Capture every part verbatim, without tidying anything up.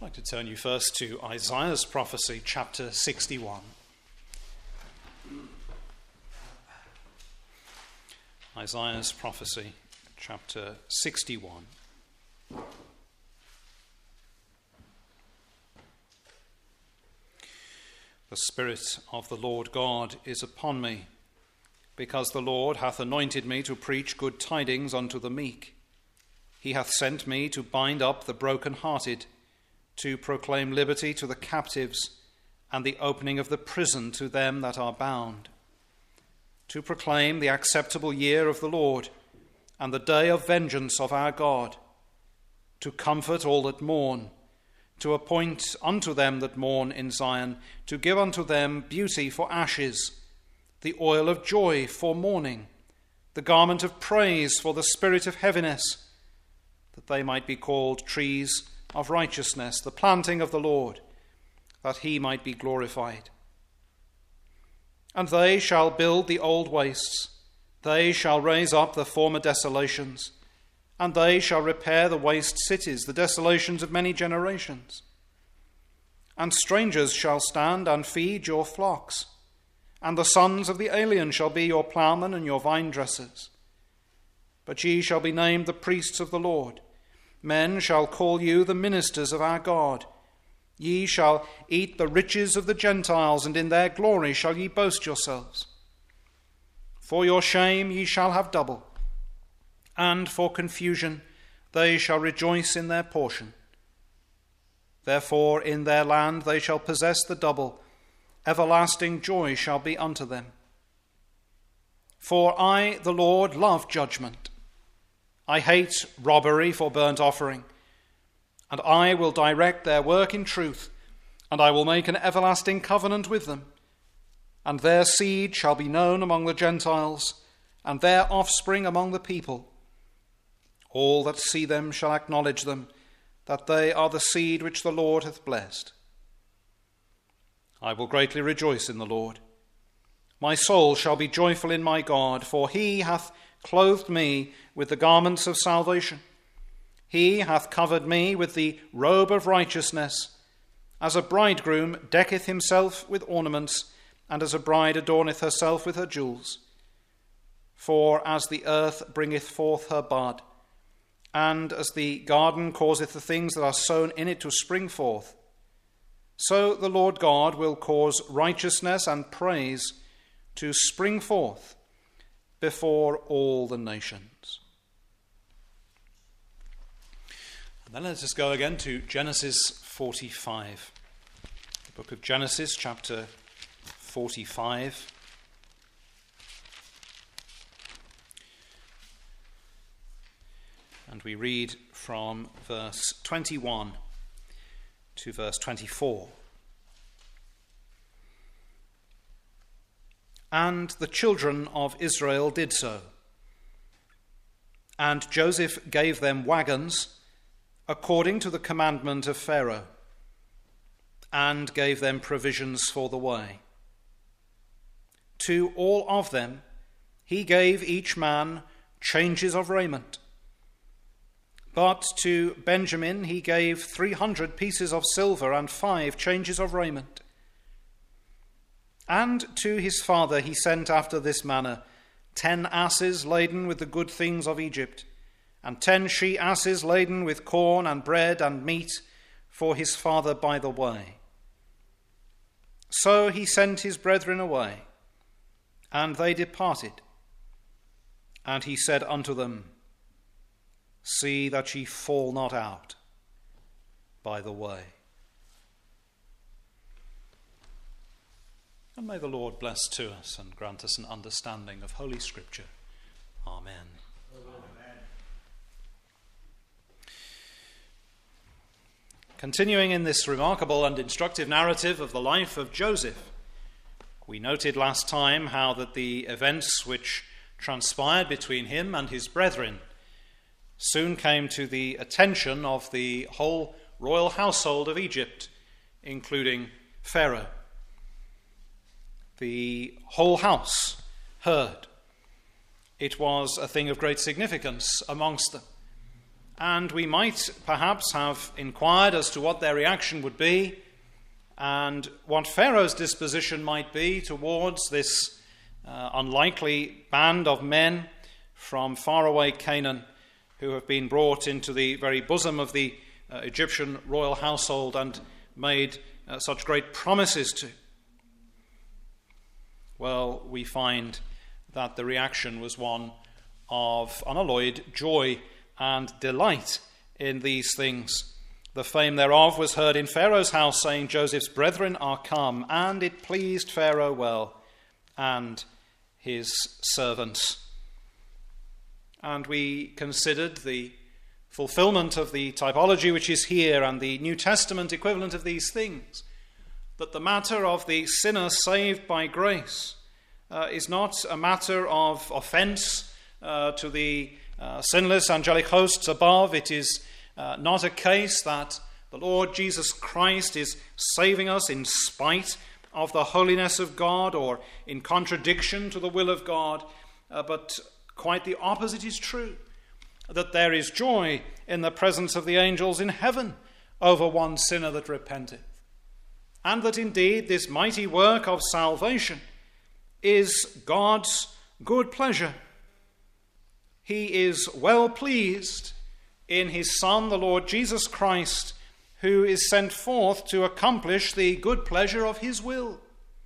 I'd like to turn you first to Isaiah's prophecy, chapter sixty-one. Isaiah's prophecy, chapter sixty-one. The Spirit of the Lord God is upon me, because the Lord hath anointed me to preach good tidings unto the meek. He hath sent me to bind up the brokenhearted, to proclaim liberty to the captives, and the opening of the prison to them that are bound, to proclaim the acceptable year of the Lord, and the day of vengeance of our God, to comfort all that mourn, to appoint unto them that mourn in Zion, to give unto them beauty for ashes, the oil of joy for mourning, the garment of praise for the spirit of heaviness, that they might be called trees of righteousness, the planting of the Lord, that he might be glorified. And they shall build the old wastes, they shall raise up the former desolations, and they shall repair the waste cities, the desolations of many generations. And strangers shall stand and feed your flocks, and the sons of the alien shall be your ploughmen and your vine dressers. But ye shall be named the priests of the Lord. Men shall call you the ministers of our God. Ye shall eat the riches of the Gentiles, and in their glory shall ye boast yourselves. For your shame ye shall have double, and for confusion they shall rejoice in their portion. Therefore in their land they shall possess the double, everlasting joy shall be unto them. For I, the Lord, love judgment. I hate robbery for burnt offering, and I will direct their work in truth, and I will make an everlasting covenant with them. And their seed shall be known among the Gentiles, and their offspring among the people. All that see them shall acknowledge them, that they are the seed which the Lord hath blessed. I will greatly rejoice in the Lord. My soul shall be joyful in my God, for he hath clothed me with the garments of salvation. He hath covered me with the robe of righteousness, as a bridegroom decketh himself with ornaments, and as a bride adorneth herself with her jewels. For as the earth bringeth forth her bud, and as the garden causeth the things that are sown in it to spring forth, so the Lord God will cause righteousness and praise to spring forth before all the nations. And then let us go again to Genesis forty-five. The book of Genesis, chapter forty-five. And we read from verse twenty-one to verse twenty-four. And the children of Israel did so. And Joseph gave them wagons according to the commandment of Pharaoh, and gave them provisions for the way. To all of them he gave each man changes of raiment. But to Benjamin he gave three hundred pieces of silver and five changes of raiment. And to his father he sent after this manner ten asses laden with the good things of Egypt, and ten she-asses laden with corn and bread and meat for his father by the way. So he sent his brethren away, and they departed. And he said unto them, See that ye fall not out by the way. And may the Lord bless to us and grant us an understanding of Holy Scripture. Amen. Amen. Continuing in this remarkable and instructive narrative of the life of Joseph, we noted last time how that the events which transpired between him and his brethren soon came to the attention of the whole royal household of Egypt, including Pharaoh. The whole house heard. It was a thing of great significance amongst them. And we might perhaps have inquired as to what their reaction would be and what Pharaoh's disposition might be towards this uh, unlikely band of men from faraway Canaan who have been brought into the very bosom of the uh, Egyptian royal household and made uh, such great promises to. Well, we find that the reaction was one of unalloyed joy and delight in these things. The fame thereof was heard in Pharaoh's house, saying, Joseph's brethren are come, and it pleased Pharaoh well, and his servants. And we considered the fulfillment of the typology which is here and the New Testament equivalent of these things, that the matter of the sinner saved by grace uh, is not a matter of offence uh, to the uh, sinless angelic hosts above. It is uh, not a case that the Lord Jesus Christ is saving us in spite of the holiness of God or in contradiction to the will of God, uh, but quite the opposite is true, that there is joy in the presence of the angels in heaven over one sinner that repenteth, and that indeed this mighty work of salvation is God's good pleasure. He is well pleased in his Son, the Lord Jesus Christ, who is sent forth to accomplish the good pleasure of his will.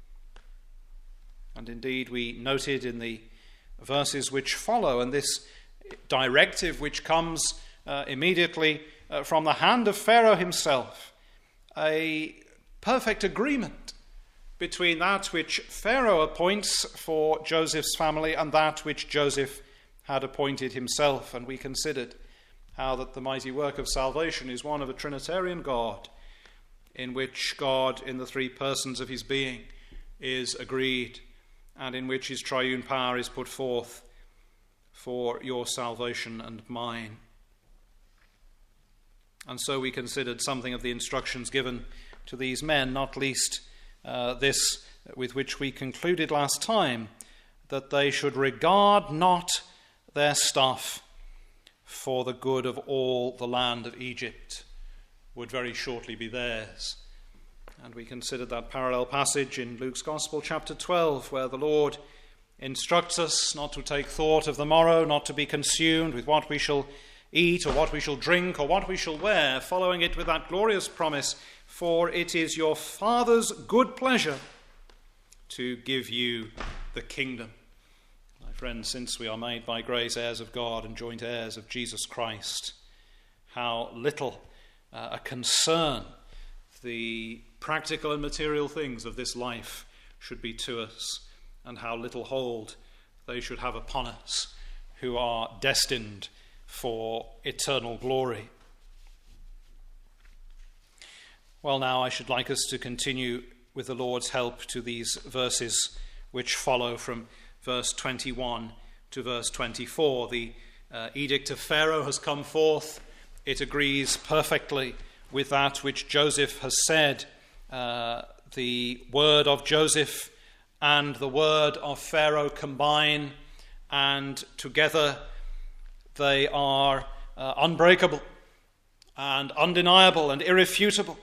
And indeed we noted in the verses which follow, and this directive which comes uh, immediately uh, from the hand of Pharaoh himself, a perfect agreement between that which Pharaoh appoints for Joseph's family and that which Joseph had appointed himself. And we considered how that the mighty work of salvation is one of a Trinitarian God, in which God in the three persons of his being is agreed, and in which his triune power is put forth for your salvation and mine. And so we considered something of the instructions given to these men, not least uh, this with which we concluded last time, that they should regard not their stuff, for the good of all the land of Egypt would very shortly be theirs. And we considered that parallel passage in Luke's Gospel, chapter twelve, where the Lord instructs us not to take thought of the morrow, not to be consumed with what we shall eat or what we shall drink or what we shall wear, following it with that glorious promise, for it is your Father's good pleasure to give you the kingdom. My friends, since we are made by grace heirs of God and joint heirs of Jesus Christ, how little uh, a concern the practical and material things of this life should be to us, and how little hold they should have upon us who are destined for eternal glory. Well, now I should like us to continue with the Lord's help to these verses which follow from verse twenty-one to verse twenty-four. The uh, edict of Pharaoh has come forth. It agrees perfectly with that which Joseph has said. Uh, the word of Joseph and the word of Pharaoh combine, and together they are uh, unbreakable and undeniable and irrefutable.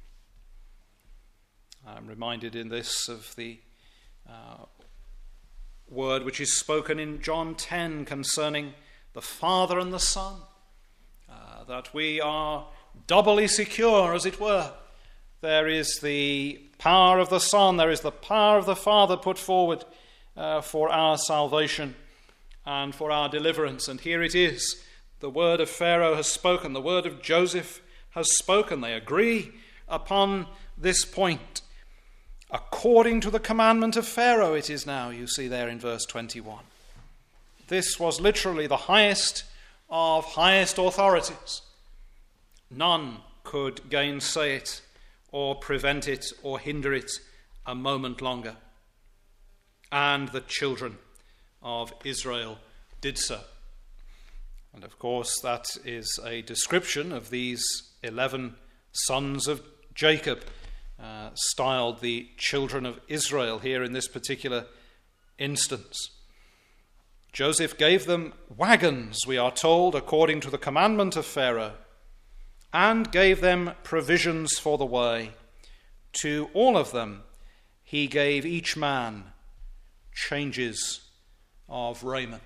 I'm reminded in this of the uh, word which is spoken in John ten concerning the Father and the Son, uh, that we are doubly secure, as it were. There is the power of the Son, there is the power of the Father put forward uh, for our salvation and for our deliverance. And here it is. The word of Pharaoh has spoken, the word of Joseph has spoken. They agree upon this point. According to the commandment of Pharaoh, it is now, you see there in verse twenty-one. This was literally the highest of highest authorities. None could gainsay it or prevent it or hinder it a moment longer. And the children of Israel did so. And of course, that is a description of these eleven sons of Jacob, uh, styled the children of Israel here in this particular instance. Joseph gave them wagons, we are told, according to the commandment of Pharaoh, and gave them provisions for the way. To all of them he gave each man changes of raiment.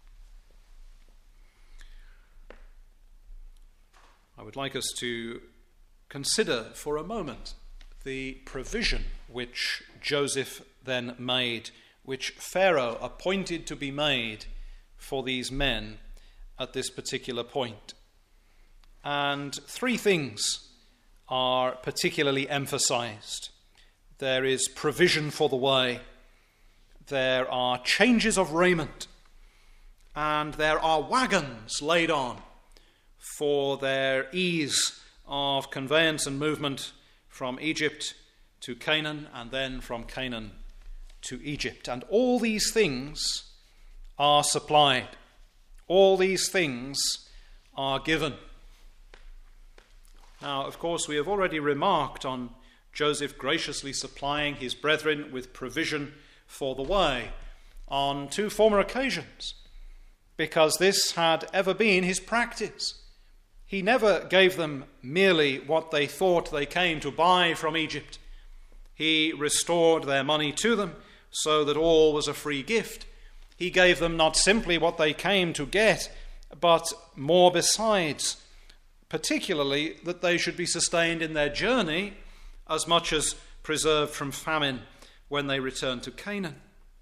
I would like us to consider for a moment the provision which Joseph then made, which Pharaoh appointed to be made for these men at this particular point. And three things are particularly emphasized. There is provision for the way, there are changes of raiment, and there are wagons laid on for their ease of conveyance and movement from Egypt to Canaan, and then from Canaan to Egypt. And all these things are supplied. All these things are given. Now, of course, we have already remarked on Joseph graciously supplying his brethren with provision for the way on two former occasions, because this had ever been his practice. He never gave them merely what they thought they came to buy from Egypt. He restored their money to them so that all was a free gift. He gave them not simply what they came to get, but more besides, particularly that they should be sustained in their journey as much as preserved from famine when they returned to Canaan.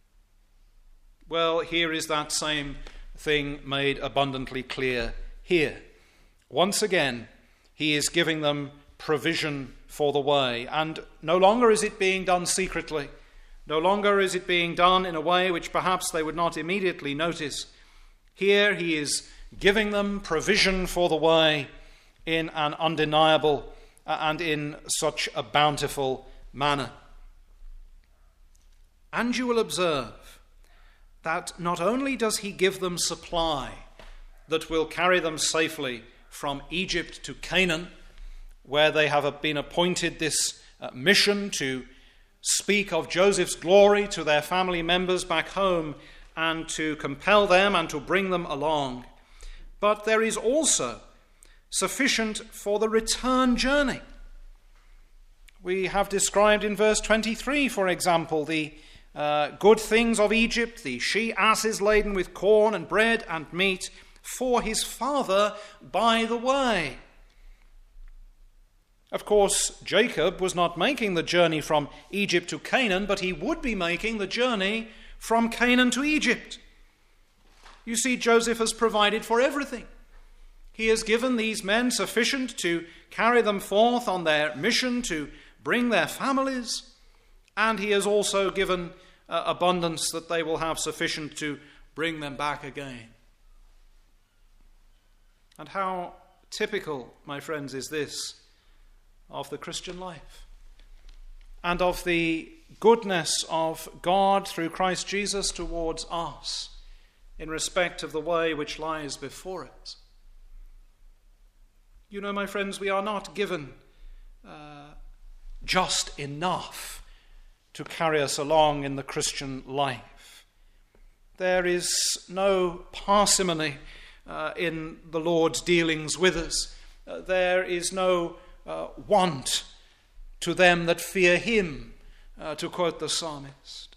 Well, here is that same thing made abundantly clear here. Once again, he is giving them provision for the way, and no longer is it being done secretly. No longer is it being done in a way which perhaps they would not immediately notice. Here he is giving them provision for the way in an undeniable and in such a bountiful manner. And you will observe that not only does he give them supply that will carry them safely from Egypt to Canaan, where they have been appointed this uh, mission to speak of Joseph's glory to their family members back home and to compel them and to bring them along. But there is also sufficient for the return journey. We have described in verse twenty-three, for example, the uh, good things of Egypt, the she-asses laden with corn and bread and meat for his father by the way. Of course, Jacob was not making the journey from Egypt to Canaan, but he would be making the journey from Canaan to Egypt. You see, Joseph has provided for everything. He has given these men sufficient to carry them forth on their mission to bring their families, and he has also given uh, abundance that they will have sufficient to bring them back again. And how typical, my friends, is this of the Christian life and of the goodness of God through Christ Jesus towards us in respect of the way which lies before us. You know, my friends, we are not given uh, just enough to carry us along in the Christian life. There is no parsimony uh, in the Lord's dealings with us. Uh, there is no uh, want to them that fear him, uh, to quote the psalmist.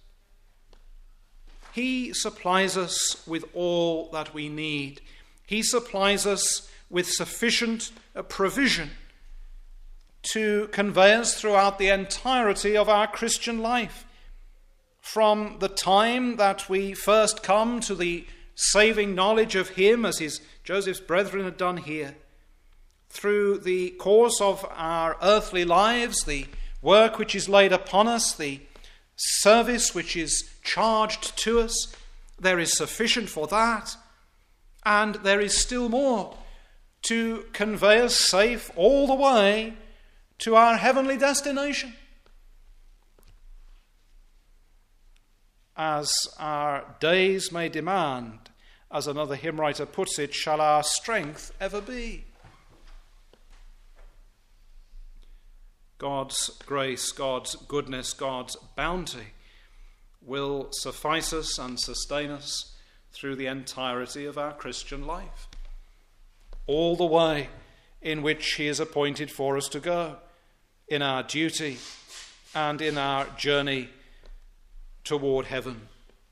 He supplies us with all that we need. He supplies us with sufficient uh, provision to convey us throughout the entirety of our Christian life. From the time that we first come to the saving knowledge of him, as his Joseph's brethren had done here, through the course of our earthly lives, the work which is laid upon us, the service which is charged to us, there is sufficient for that, and there is still more to convey us safe all the way to our heavenly destination. As our days may demand, as another hymn writer puts it, shall our strength ever be. God's grace, God's goodness, God's bounty will suffice us and sustain us through the entirety of our Christian life, all the way in which he is appointed for us to go, in our duty and in our journey toward heaven.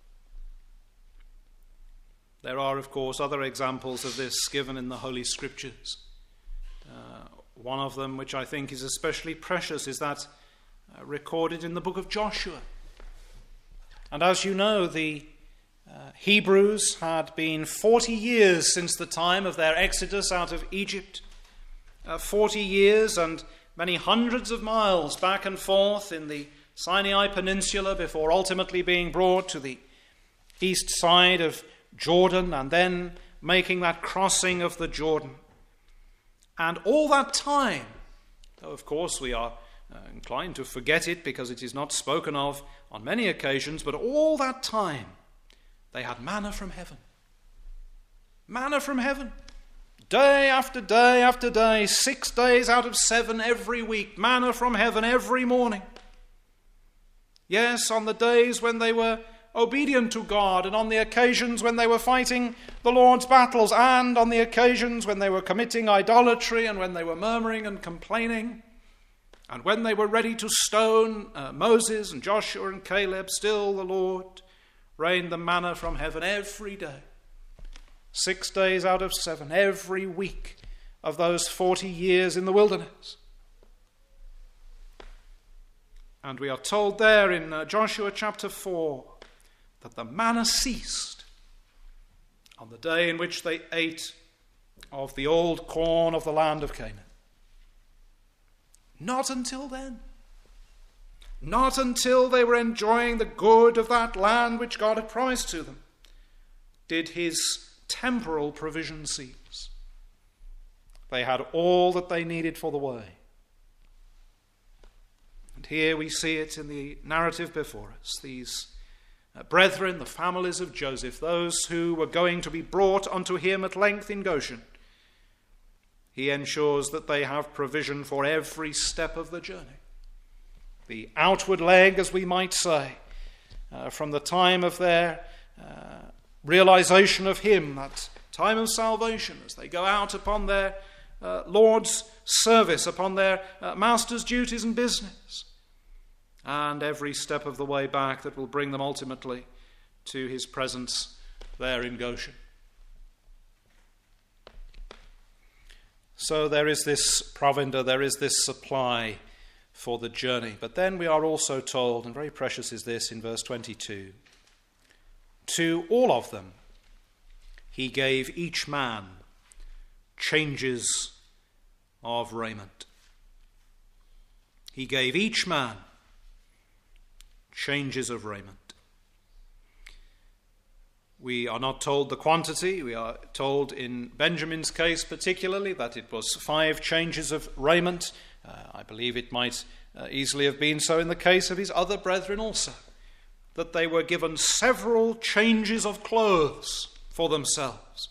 There are, of course, other examples of this given in the Holy Scriptures. Uh, one of them, which I think is especially precious, is that uh, recorded in the book of Joshua. And as you know, the uh, Hebrews had been forty years since the time of their exodus out of Egypt. Uh, forty years and many hundreds of miles back and forth in the Sinai Peninsula before ultimately being brought to the east side of Jordan and then making that crossing of the Jordan. And all that time, though of course we are uh, inclined to forget it because it is not spoken of on many occasions, but all that time they had manna from heaven. Manna from heaven. Day after day after day, six days out of seven every week, manna from heaven every morning. Yes, on the days when they were obedient to God, and on the occasions when they were fighting the Lord's battles, and on the occasions when they were committing idolatry, and when they were murmuring and complaining, and when they were ready to stone uh, Moses and Joshua and Caleb, still the Lord rained the manna from heaven every day. Six days out of seven, every week of those forty years in the wilderness. And we are told there in uh, Joshua chapter four that the manna ceased on the day in which they ate of the old corn of the land of Canaan. Not until then. Not until they were enjoying the good of that land which God had promised to them did his temporal provision cease. They had all that they needed for the way. And here we see it in the narrative before us. These uh, brethren, the families of Joseph, those who were going to be brought unto him at length in Goshen, he ensures that they have provision for every step of the journey. The outward leg, as we might say, uh, from the time of their uh, realization of him, that time of salvation, as they go out upon their uh, Lord's service, upon their uh, master's duties and business, and every step of the way back that will bring them ultimately to his presence there in Goshen. So there is this provender, there is this supply for the journey. But then we are also told, and very precious is this in verse twenty-two, to all of them he gave each man changes of raiment. He gave each man changes of raiment. We are not told the quantity. We are told in Benjamin's case particularly that it was five changes of raiment. Uh, I believe it might uh, easily have been so in the case of his other brethren also, that they were given several changes of clothes for themselves.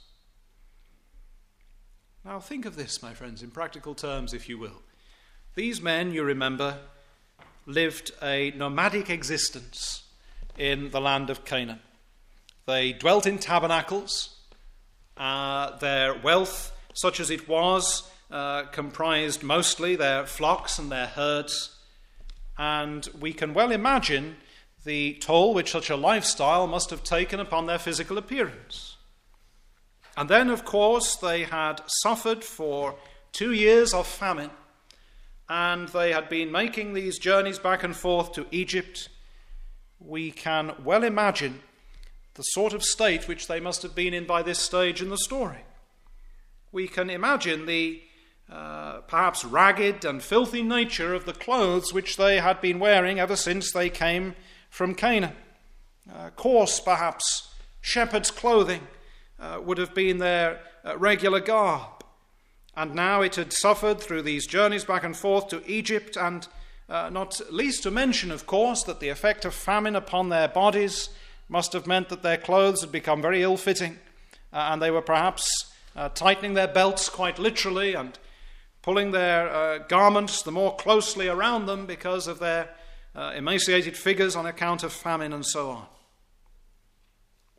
Now think of this, my friends, in practical terms, if you will. These men, you remember, lived a nomadic existence in the land of Canaan. They dwelt in tabernacles. Uh, their wealth, such as it was, uh, comprised mostly their flocks and their herds. And we can well imagine the toll which such a lifestyle must have taken upon their physical appearance. And then, of course, they had suffered for two years of famine, and they had been making these journeys back and forth to Egypt. We can well imagine the sort of state which they must have been in by this stage in the story. We can imagine the uh, perhaps ragged and filthy nature of the clothes which they had been wearing ever since they came from Canaan. Uh, coarse, perhaps, shepherd's clothing uh, would have been their uh, regular garb. And now it had suffered through these journeys back and forth to Egypt, and uh, not least to mention, of course, that the effect of famine upon their bodies must have meant that their clothes had become very ill-fitting, uh, and they were perhaps uh, tightening their belts quite literally and pulling their uh, garments the more closely around them because of their uh, emaciated figures on account of famine and so on.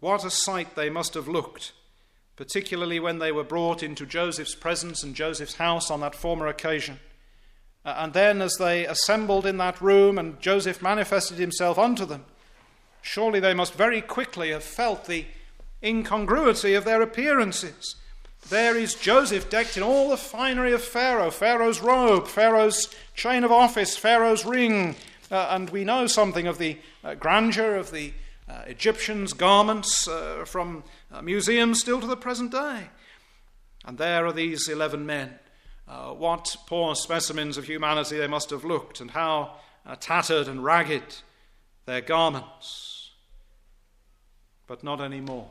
What a sight they must have looked, particularly when they were brought into Joseph's presence and Joseph's house on that former occasion. Uh, and then as they assembled in that room and Joseph manifested himself unto them, surely they must very quickly have felt the incongruity of their appearances. There is Joseph decked in all the finery of Pharaoh, Pharaoh's robe, Pharaoh's chain of office, Pharaoh's ring, uh, and we know something of the uh, grandeur of the uh, Egyptians' garments uh, from uh, museums still to the present day. And there are these eleven men. Uh, what poor specimens of humanity they must have looked, and how uh, tattered and ragged their garments. But not anymore.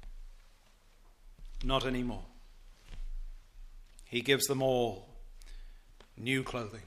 Not anymore. He gives them all new clothing.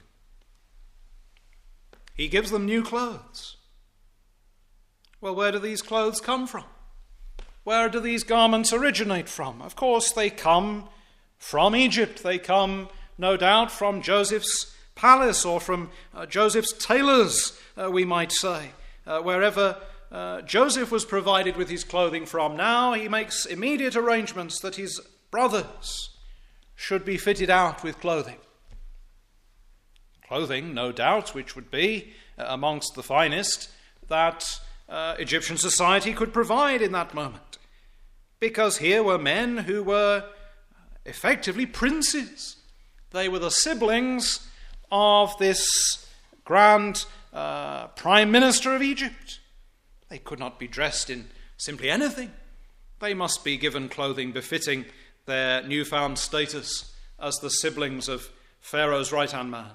He gives them new clothes. Well, where do these clothes come from? Where do these garments originate from? Of course, they come from Egypt. They come, no doubt, from Joseph's palace or from uh, Joseph's tailors, uh, we might say. Uh, wherever uh, Joseph was provided with his clothing from, now he makes immediate arrangements that his brothers should be fitted out with clothing. Clothing, no doubt, which would be uh, amongst the finest that uh, Egyptian society could provide in that moment. Because here were men who were effectively princes. They were the siblings of this grand uh, prime minister of Egypt. They could not be dressed in simply anything. They must be given clothing befitting their newfound status as the siblings of Pharaoh's right-hand man.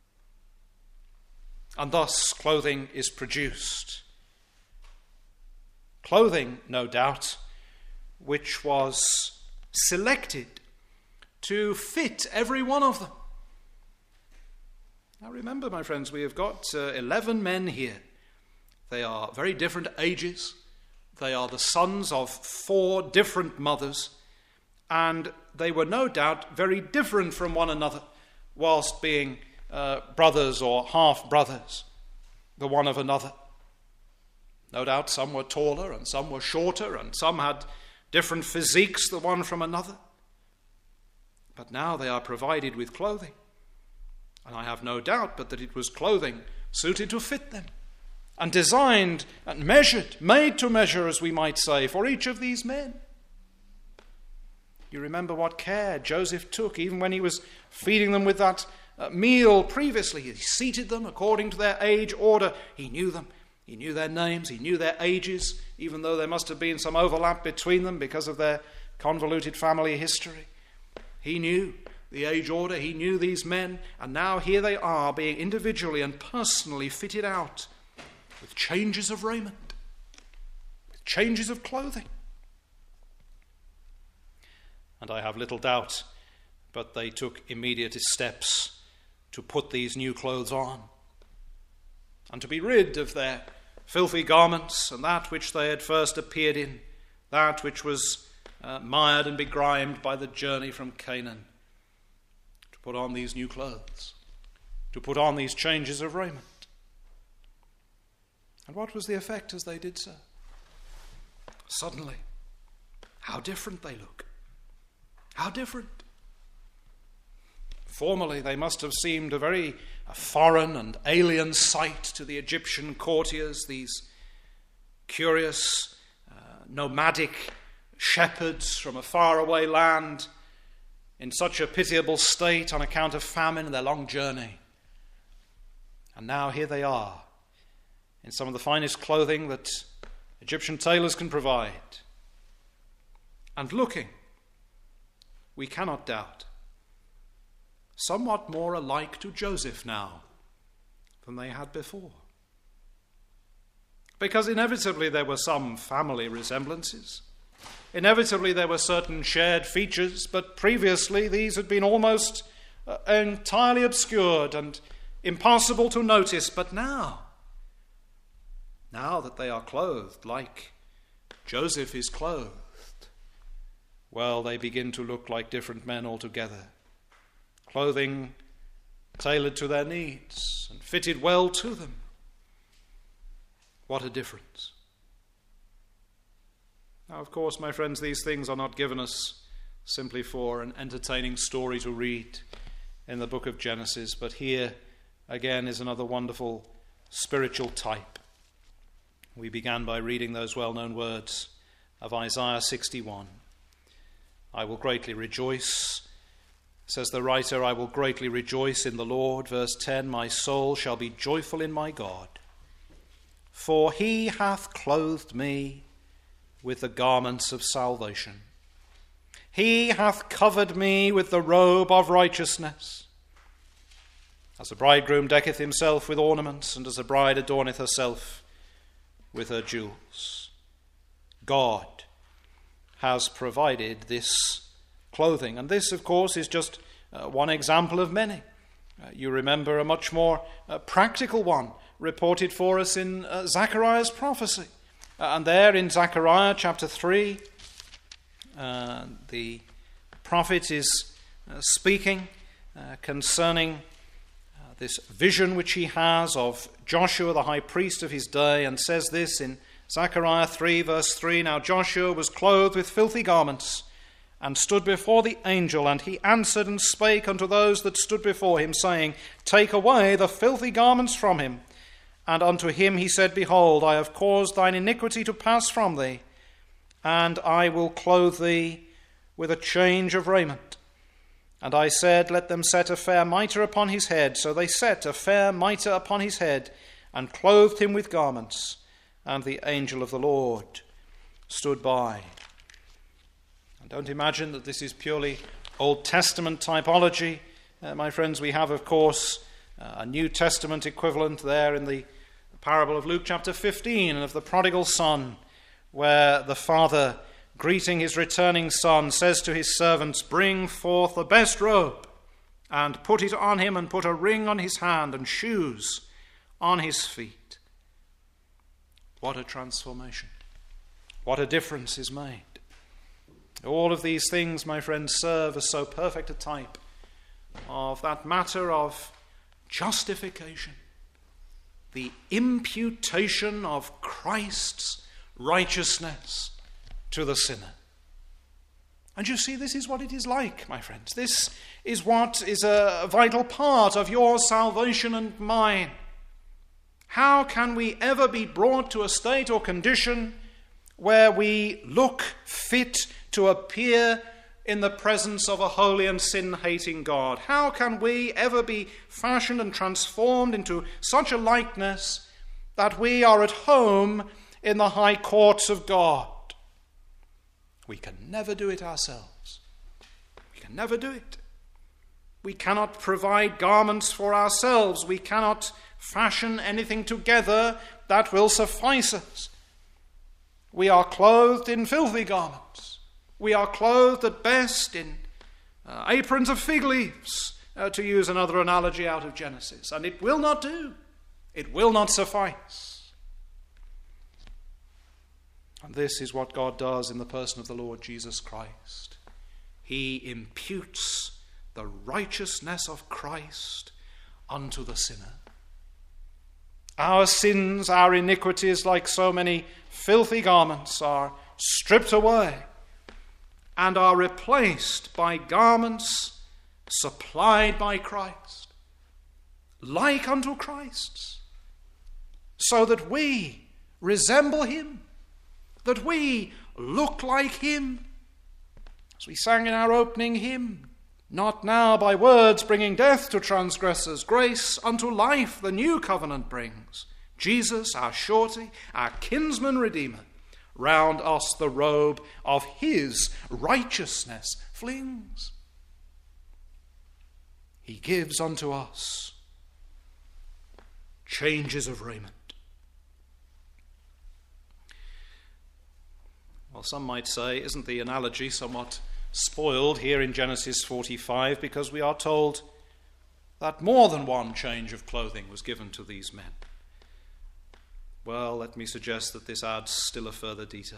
And thus clothing is produced. Clothing, no doubt, which was selected to fit every one of them. Now remember, my friends, we have got uh, eleven men here. They are very different ages. They are the sons of four different mothers. And they were no doubt very different from one another, whilst being uh, brothers or half-brothers, the one of another. No doubt some were taller and some were shorter and some had different physiques, the one from another. But now they are provided with clothing. And I have no doubt but that it was clothing suited to fit them, and designed and measured, made to measure, as we might say, for each of these men. You remember what care Joseph took, even when he was feeding them with that uh, meal previously. He seated them according to their age order. He knew them. He knew their names. He knew their ages, even though there must have been some overlap between them because of their convoluted family history. He knew the age order. He knew these men. And now here they are, being individually and personally fitted out with changes of raiment, with changes of clothing. And I have little doubt, but they took immediate steps to put these new clothes on and to be rid of their filthy garments and that which they had first appeared in, that which was uh, mired and begrimed by the journey from Canaan, to put on these new clothes, to put on these changes of raiment. And what was the effect as they did so? Suddenly, how different they look. How different. Formerly, they must have seemed a very a foreign and alien sight to the Egyptian courtiers, these curious, uh, nomadic shepherds from a faraway land in such a pitiable state on account of famine and their long journey. And now here they are, in some of the finest clothing that Egyptian tailors can provide. And looking, we cannot doubt, somewhat more alike to Joseph now than they had before. Because inevitably there were some family resemblances. Inevitably there were certain shared features, but previously these had been almost uh, entirely obscured and impossible to notice. But now, now that they are clothed like Joseph is clothed, well, they begin to look like different men altogether. Clothing tailored to their needs and fitted well to them. What a difference. Now, of course, my friends, these things are not given us simply for an entertaining story to read in the book of Genesis, but here again is another wonderful spiritual type. We began by reading those well-known words of Isaiah sixty-one. I will greatly rejoice, says the writer, I will greatly rejoice in the Lord. Verse ten, my soul shall be joyful in my God, for he hath clothed me with the garments of salvation. He hath covered me with the robe of righteousness. As a bridegroom decketh himself with ornaments, and as a bride adorneth herself with her jewels. God has provided this clothing. And this, of course, is just uh, one example of many. Uh, you remember a much more uh, practical one reported for us in uh, Zechariah's prophecy. Uh, and there in Zechariah chapter three, uh, the prophet is uh, speaking uh, concerning uh, this vision which he has of Joshua, the high priest of his day, and says this in Zechariah three, verse three, now Joshua was clothed with filthy garments, and stood before the angel, and he answered and spake unto those that stood before him, saying, take away the filthy garments from him. And unto him he said, behold, I have caused thine iniquity to pass from thee, and I will clothe thee with a change of raiment. And I said, let them set a fair mitre upon his head. So they set a fair mitre upon his head, and clothed him with garments. And the angel of the Lord stood by. And don't imagine that this is purely Old Testament typology. Uh, my friends, we have, of course, uh, a New Testament equivalent there in the parable of Luke chapter fifteen and of the prodigal son, where the father, greeting his returning son, says to his servants, bring forth the best robe, and put it on him, and put a ring on his hand, and shoes on his feet. What a transformation. What a difference is made. All of these things, my friends, serve as so perfect a type of that matter of justification, the imputation of Christ's righteousness to the sinner. And you see, this is what it is like, my friends. This is what is a vital part of your salvation and mine. How can we ever be brought to a state or condition where we look fit to appear in the presence of a holy and sin-hating God? How can we ever be fashioned and transformed into such a likeness that we are at home in the high courts of God? We can never do it ourselves. We can never do it. We cannot provide garments for ourselves. We cannot fashion anything together that will suffice us. We are clothed in filthy garments. We are clothed at best in uh, aprons of fig leaves, uh, to use another analogy out of Genesis. And it will not do. It will not suffice. And this is what God does in the person of the Lord Jesus Christ. He imputes the righteousness of Christ unto the sinner. Our sins, our iniquities, like so many filthy garments, are stripped away and are replaced by garments supplied by Christ, like unto Christ's, so that we resemble him, that we look like him. As we sang in our opening hymn, not now by words bringing death to transgressors, grace unto life the new covenant brings. Jesus, our surety, our kinsman redeemer, round us the robe of his righteousness flings. He gives unto us changes of raiment. Well, some might say, isn't the analogy somewhat spoiled here in Genesis forty-five, because we are told that more than one change of clothing was given to these men? Well, let me suggest that this adds still a further detail.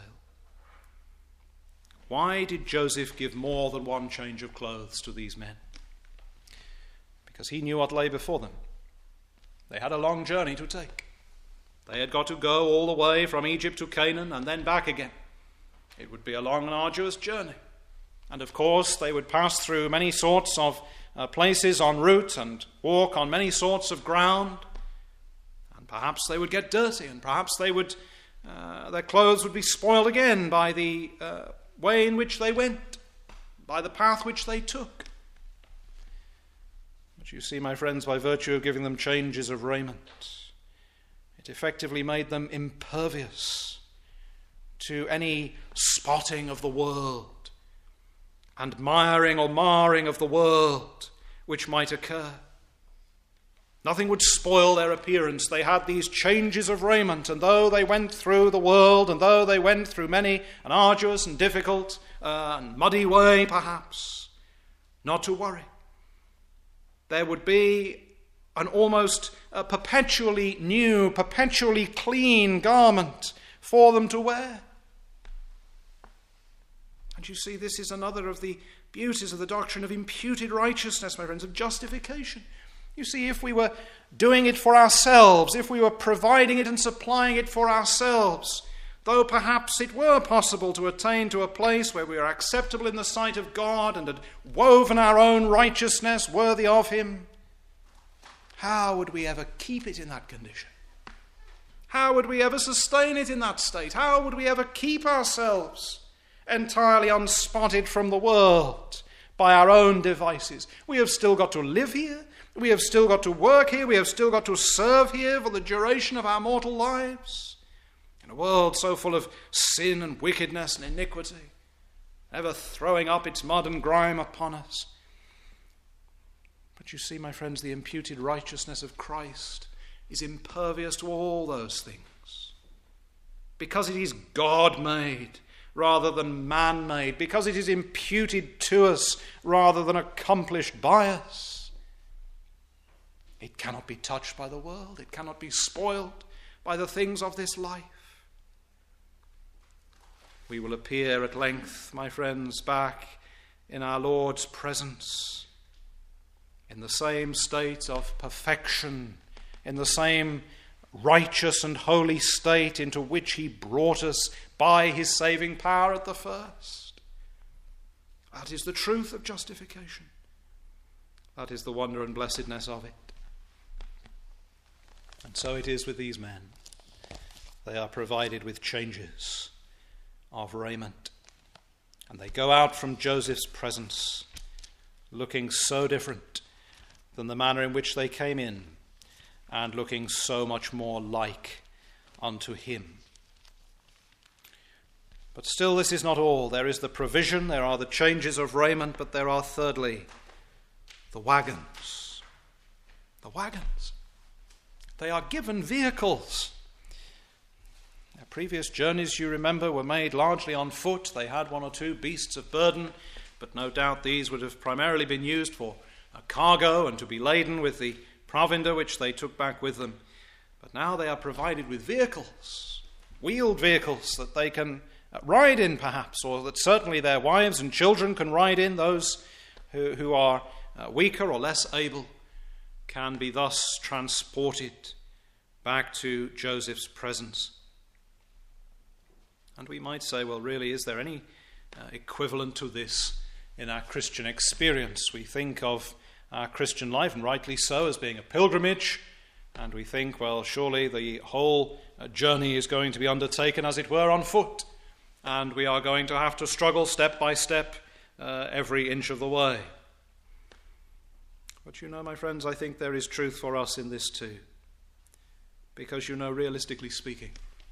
Why did Joseph give more than one change of clothes to these men? Because he knew what lay before them. They had a long journey to take. They had got to go all the way from Egypt to Canaan and then back again. It would be a long and arduous journey. And of course, they would pass through many sorts of uh, places en route and walk on many sorts of ground. And perhaps they would get dirty, and perhaps they would, uh, their clothes would be spoiled again by the uh, way in which they went, by the path which they took. But you see, my friends, by virtue of giving them changes of raiment, it effectively made them impervious to any spotting of the world and miring or marring of the world which might occur. Nothing would spoil their appearance. They had these changes of raiment, and though they went through the world, and though they went through many an arduous and difficult uh, and muddy way, perhaps, not to worry. There would be an almost uh, perpetually new, perpetually clean garment for them to wear. And you see, this is another of the beauties of the doctrine of imputed righteousness, my friends, of justification. You see, if we were doing it for ourselves, if we were providing it and supplying it for ourselves, though perhaps it were possible to attain to a place where we are acceptable in the sight of God and had woven our own righteousness worthy of him, how would we ever keep it in that condition? How would we ever sustain it in that state? How would we ever keep ourselves entirely unspotted from the world by our own devices? We have still got to live here. We have still got to work here. We have still got to serve here for the duration of our mortal lives. In a world so full of sin and wickedness and iniquity, ever throwing up its mud and grime upon us. But you see, my friends, the imputed righteousness of Christ is impervious to all those things. Because it is God-made rather than man-made, because it is imputed to us rather than accomplished by us. It cannot be touched by the world. It cannot be spoiled by the things of this life. We will appear at length, my friends, back in our Lord's presence, in the same state of perfection, in the same righteous and holy state into which he brought us by his saving power at the first. That is the truth of justification. That is the wonder and blessedness of it. And so it is with these men. They are provided with changes of raiment. And they go out from Joseph's presence looking so different than the manner in which they came in, and looking so much more like unto him. But still, this is not all. There is the provision, there are the changes of raiment, but there are, thirdly, the wagons. The wagons. They are given vehicles. Their previous journeys, you remember, were made largely on foot. They had one or two beasts of burden, but no doubt these would have primarily been used for a cargo and to be laden with the provender which they took back with them. But now they are provided with vehicles, wheeled vehicles that they can ride in perhaps, or that certainly their wives and children can ride in. Those who, who are uh, weaker or less able can be thus transported back to Joseph's presence. And we might say, well, really, is there any uh, equivalent to this in our Christian experience? We think of our Christian life, and rightly so, as being a pilgrimage, and we think, well, surely the whole uh, journey is going to be undertaken, as it were, on foot, and we are going to have to struggle step by step uh, every inch of the way. But you know, my friends, I think there is truth for us in this too, because you know, realistically speaking,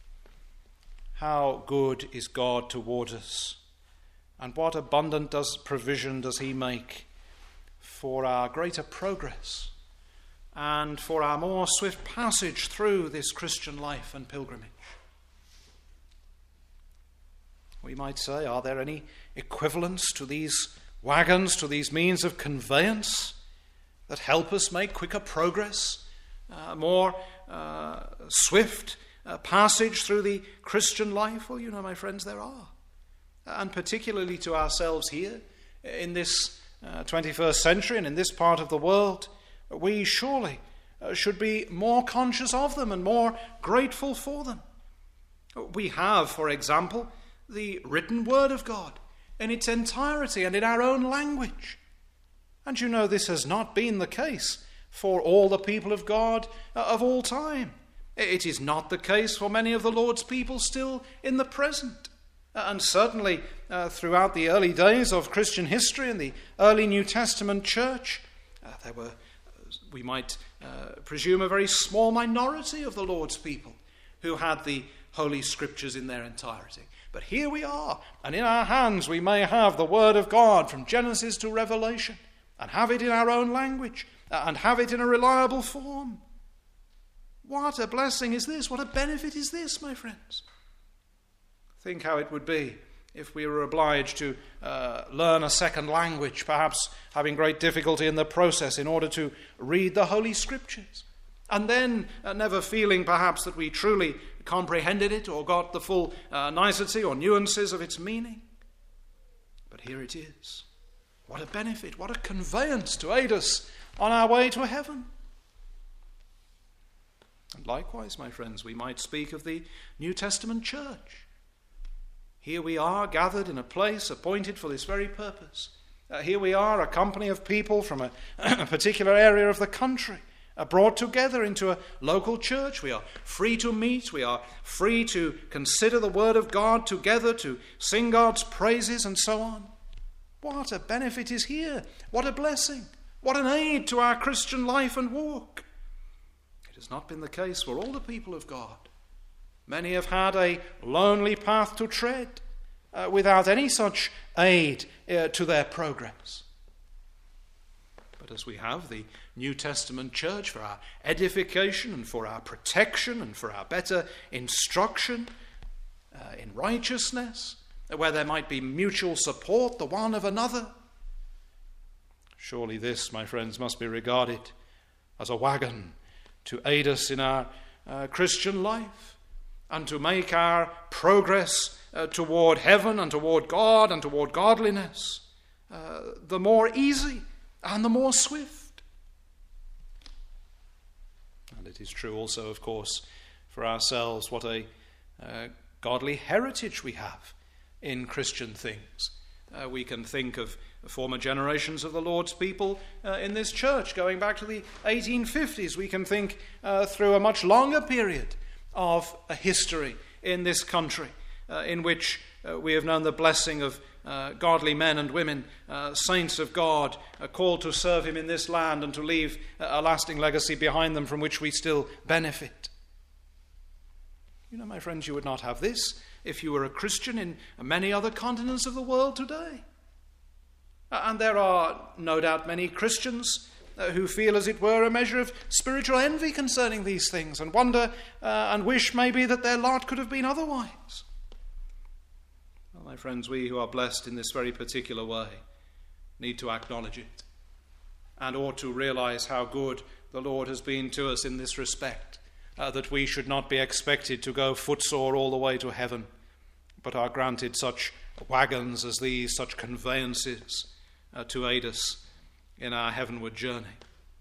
how good is God toward us, and what abundant does provision does he make for our greater progress and for our more swift passage through this Christian life and pilgrimage. We might say, are there any equivalents to these wagons, to these means of conveyance that help us make quicker progress, uh, more uh, swift uh, passage through the Christian life? Well, you know, my friends, there are. And particularly to ourselves here in this uh, twenty-first century and in this part of the world, we surely uh, should be more conscious of them and more grateful for them. We have, for example, the written word of God in its entirety and in our own language. And you know this has not been the case for all the people of God of all time. It is not the case for many of the Lord's people still in the present. And certainly uh, throughout the early days of Christian history in the early New Testament church, uh, there were, we might uh, presume, a very small minority of the Lord's people who had the Holy Scriptures in their entirety. But here we are, and in our hands we may have the Word of God from Genesis to Revelation, and have it in our own language, and have it in a reliable form. What a blessing is this? What a benefit is this, my friends? Think how it would be if we were obliged to uh, learn a second language, perhaps having great difficulty in the process in order to read the Holy Scriptures, and then uh, never feeling perhaps that we truly comprehended it or got the full uh, nicety or nuances of its meaning. But here it is. What a benefit, what a conveyance to aid us on our way to heaven. And likewise, my friends, we might speak of the New Testament church. Here we are gathered in a place appointed for this very purpose. Uh, here we are, a company of people from a, a particular area of the country, uh, brought together into a local church. We are free to meet. We are free to consider the Word of God together, to sing God's praises and so on. What a benefit is here. What a blessing. What an aid to our Christian life and walk. It has not been the case for all the people of God. Many have had a lonely path to tread uh, without any such aid uh, to their progress. But as we have the New Testament church for our edification and for our protection and for our better instruction uh, in righteousness, where there might be mutual support the one of another, surely this, my friends, must be regarded as a wagon to aid us in our uh, Christian life and to make our progress uh, toward heaven and toward God and toward godliness uh, the more easy and the more swift. And it is true also, of course, for ourselves what a uh, godly heritage we have in Christian things. Uh, we can think of former generations of the Lord's people uh, in this church, going back to the eighteen fifties. We can think uh, through a much longer period of a history in this country, uh, in which uh, we have known the blessing of uh, godly men and women, uh, saints of God, uh, called to serve him in this land and to leave a lasting legacy behind them from which we still benefit. You know, my friends, you would not have this if you were a Christian in many other continents of the world today. And there are no doubt many Christians uh, who feel, as it were, a measure of spiritual envy concerning these things and wonder uh, and wish maybe that their lot could have been otherwise. Well, my friends, we who are blessed in this very particular way need to acknowledge it and ought to realize how good the Lord has been to us in this respect, uh, that we should not be expected to go footsore all the way to heaven, but are granted such wagons as these, such conveyances uh, to aid us in our heavenward journey.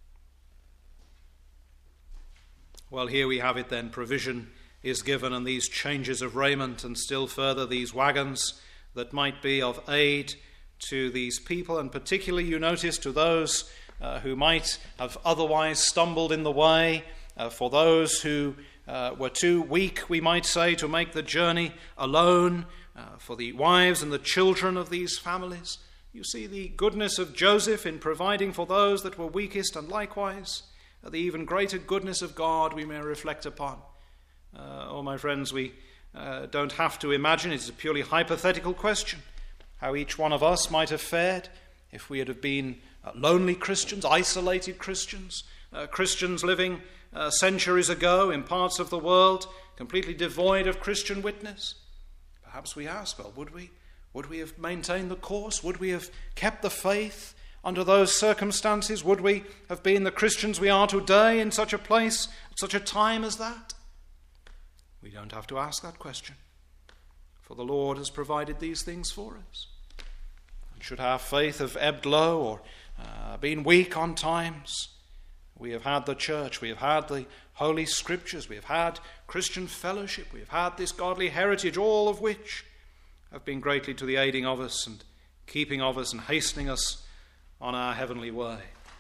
Well, here we have it then. Provision is given, and these changes of raiment, and still further these wagons that might be of aid to these people, and particularly, you notice, to those uh, who might have otherwise stumbled in the way, uh, for those who uh, were too weak, we might say, to make the journey alone, uh, for the wives and the children of these families. You see the goodness of Joseph in providing for those that were weakest, and likewise uh, the even greater goodness of God we may reflect upon. Uh, oh, my friends, we uh, don't have to imagine, it's a purely hypothetical question, how each one of us might have fared if we had have been uh, lonely Christians, isolated Christians, uh, Christians living uh, centuries ago in parts of the world completely devoid of Christian witness. Perhaps we ask, well, would we? Would we have maintained the course? Would we have kept the faith under those circumstances? Would we have been the Christians we are today in such a place, at such a time as that? We don't have to ask that question, for the Lord has provided these things for us. And should our faith have ebbed low or uh, been weak on times, we have had the church, we have had the Holy Scriptures, we have had Christian fellowship, we have had this godly heritage, all of which have been greatly to the aiding of us and keeping of us and hastening us on our heavenly way.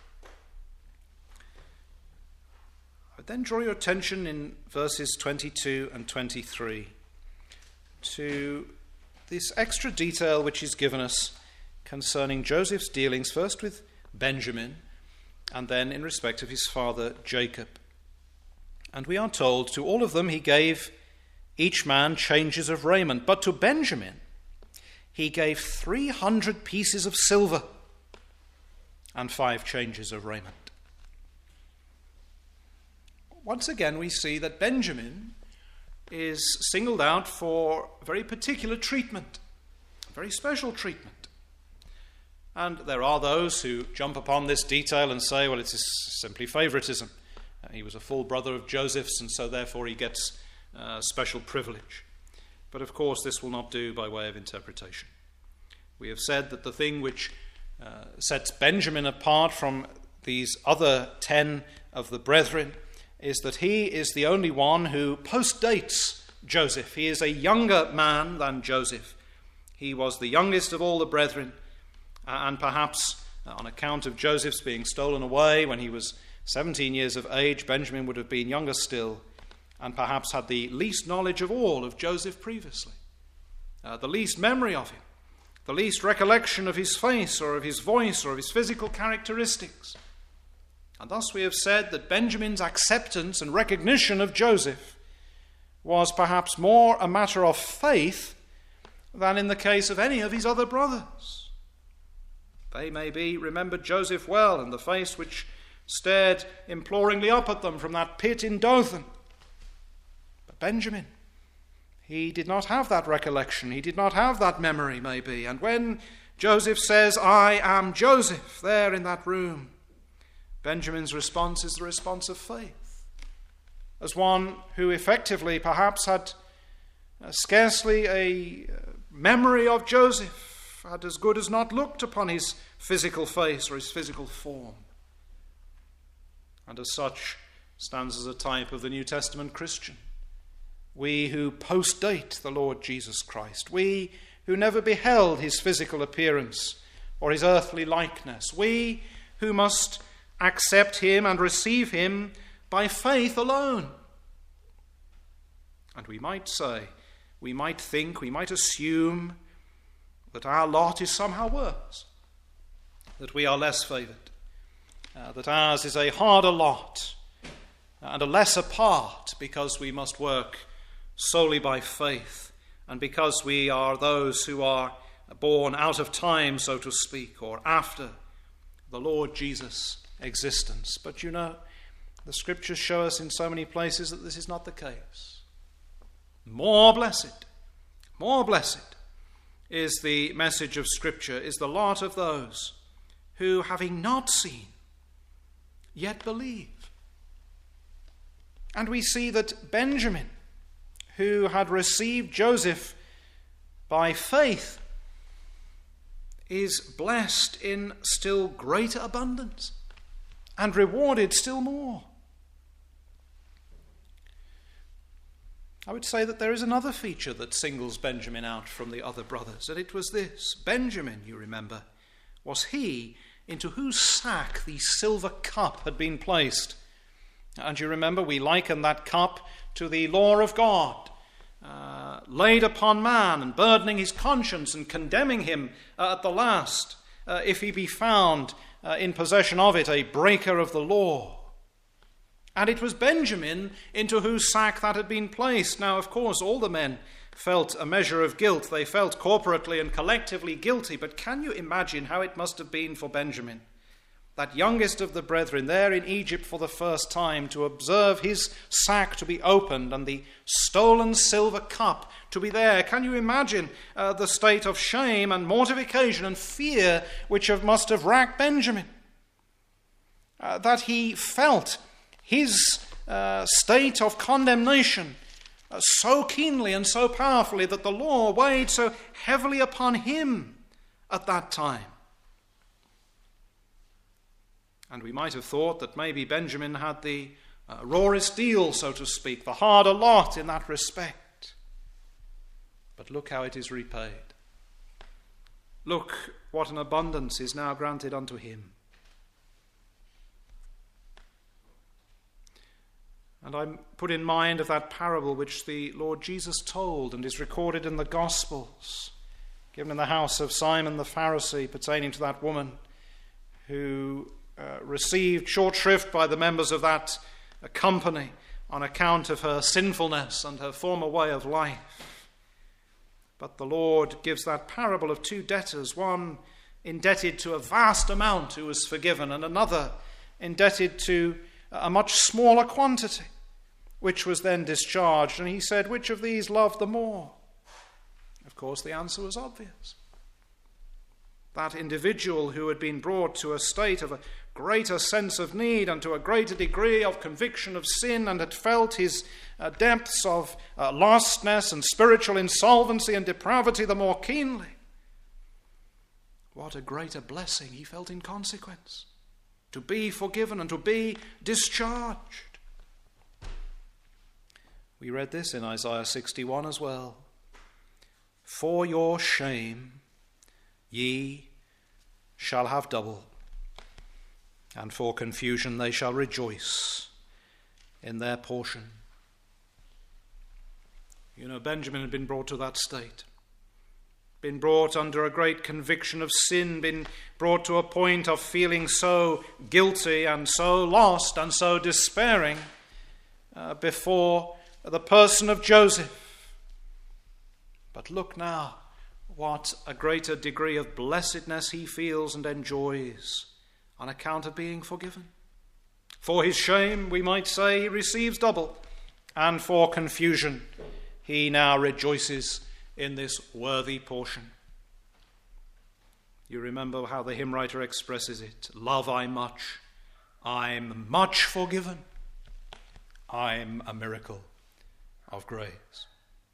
I would then draw your attention in verses twenty-two and twenty-three to this extra detail which is given us concerning Joseph's dealings, first with Benjamin and then in respect of his father Jacob. And we are told, to all of them he gave each man changes of raiment, but to Benjamin he gave three hundred pieces of silver and five changes of raiment. Once again we see that Benjamin is singled out for very particular treatment, very special treatment. And there are those who jump upon this detail and say, well, it is simply favoritism. Uh, he was a full brother of Joseph's, and so therefore he gets uh, special privilege. But of course this will not do by way of interpretation. We have said that the thing which uh, sets Benjamin apart from these other ten of the brethren is that he is the only one who postdates Joseph. He is a younger man than Joseph. He was the youngest of all the brethren, and perhaps on account of Joseph's being stolen away when he was seventeen years of age, Benjamin would have been younger still, and perhaps had the least knowledge of all of Joseph previously, uh, the least memory of him, the least recollection of his face or of his voice or of his physical characteristics. And thus we have said that Benjamin's acceptance and recognition of Joseph was perhaps more a matter of faith than in the case of any of his other brothers. They maybe remembered Joseph well and the face which stared imploringly up at them from that pit in Dothan. But Benjamin, he did not have that recollection. He did not have that memory, maybe. And when Joseph says, "I am Joseph," there in that room, Benjamin's response is the response of faith, as one who effectively perhaps had scarcely a memory of Joseph, had as good as not looked upon his physical face or his physical form, and as such stands as a type of the New Testament Christian. We who postdate the Lord Jesus Christ, we who never beheld his physical appearance or his earthly likeness, we who must accept him and receive him by faith alone. And we might say, we might think, we might assume that our lot is somehow worse, that we are less favoured, uh, that ours is a harder lot and a lesser part because we must work solely by faith and because we are those who are born out of time, so to speak, or after the Lord Jesus' existence. But you know, the scriptures show us in so many places that this is not the case. More blessed, more blessed is the message of Scripture, is the lot of those who, having not seen, yet believe. And we see that Benjamin, who had received Joseph by faith, is blessed in still greater abundance and rewarded still more. I would say that there is another feature that singles Benjamin out from the other brothers, and it was this. Benjamin, you remember, was he into whose sack the silver cup had been placed. And you remember we liken that cup to the law of God, uh, laid upon man and burdening his conscience and condemning him uh, at the last, uh, if he be found uh, in possession of it, a breaker of the law. And it was Benjamin into whose sack that had been placed. Now, of course, all the men felt a measure of guilt. They felt corporately and collectively guilty. But can you imagine how it must have been for Benjamin, that youngest of the brethren, there in Egypt for the first time, to observe his sack to be opened and the stolen silver cup to be there? Can you imagine uh, the state of shame and mortification and fear which have, must have racked Benjamin? Uh, that he felt his uh, state of condemnation uh, so keenly and so powerfully that the law weighed so heavily upon him at that time. And we might have thought that maybe Benjamin had the uh, rawest deal, so to speak, the harder lot in that respect. But look how it is repaid. Look what an abundance is now granted unto him. And I'm put in mind of that parable which the Lord Jesus told and is recorded in the Gospels, given in the house of Simon the Pharisee, pertaining to that woman who uh, received short shrift by the members of that uh, company on account of her sinfulness and her former way of life. But the Lord gives that parable of two debtors, one indebted to a vast amount who was forgiven, and another indebted to a much smaller quantity, which was then discharged. And he said, which of these loved the more? Of course, the answer was obvious. That individual who had been brought to a state of a greater sense of need and to a greater degree of conviction of sin, and had felt his uh, depths of uh, lostness and spiritual insolvency and depravity the more keenly. What a greater blessing he felt in consequence, to be forgiven and to be discharged. We read this in Isaiah sixty-one as well. For your shame ye shall have double, and for confusion they shall rejoice in their portion. You know, Benjamin had been brought to that state, been brought under a great conviction of sin, been brought to a point of feeling so guilty and so lost and so despairing uh, before the person of Joseph. But look now, what a greater degree of blessedness he feels and enjoys on account of being forgiven. For his shame, we might say, he receives double, and for confusion, he now rejoices in this worthy portion. You remember how the hymn writer expresses it. Love I much, I'm much forgiven, I'm a miracle of grace.